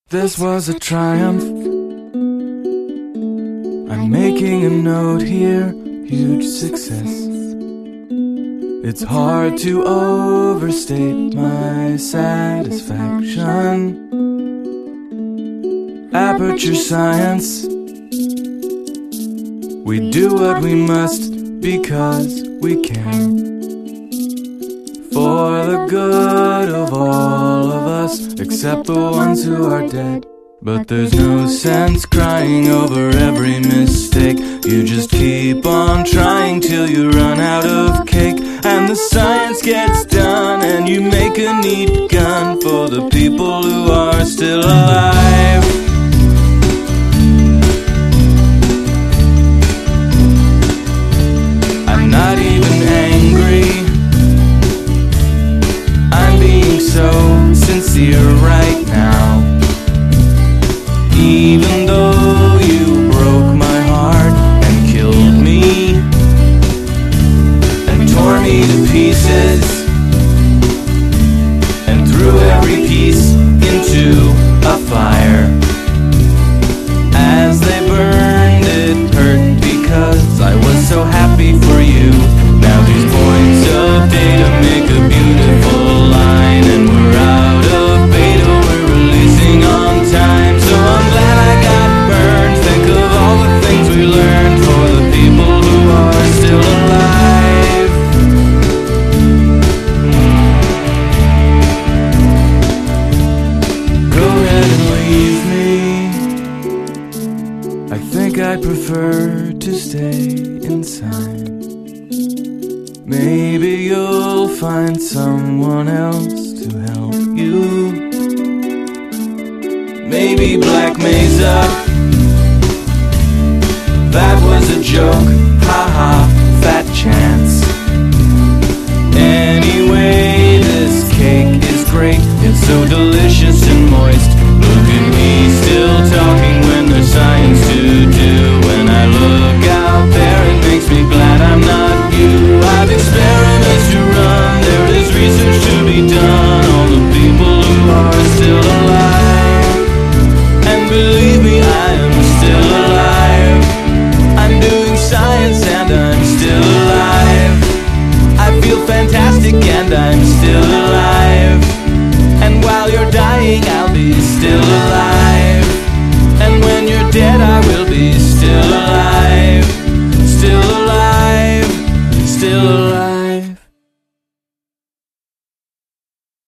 This was a triumph. I'm making a note here, huge success. It's hard to overstate my satisfaction. Aperture Science. We do what we must because we can, for the good of all of us, except the ones who are dead. But there's no sense crying over every mistake. You just keep on trying till you run out of cake, and the science gets done, and you make a neat gun for the people who are still alive. I'm not even angry, I'm being so sincere right now. Even though you broke my heart and killed me and tore me to pieces and threw every piece into a fire. As they burned, it hurt because I was so happy for you. Now these points of data make a beautiful line, and we're out of beta, we're releasing on time. So I'm glad I got burned. Think of all the things we learned for the people who are still alive. Go ahead and leave me. I think I'd prefer to stay inside. Maybe you'll find someone else to help you. Maybe Black Mesa. That was a joke, haha, fat chance. Anyway, this cake is great, it's so delicious.